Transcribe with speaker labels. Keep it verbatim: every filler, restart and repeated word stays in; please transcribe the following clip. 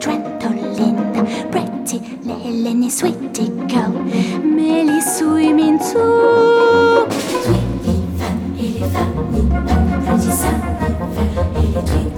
Speaker 1: Trent or Linda, pretty Lenny, sweetie girl, Mélie, swimming too. Tweety fan et les femmes, pretty sun, et les tweets.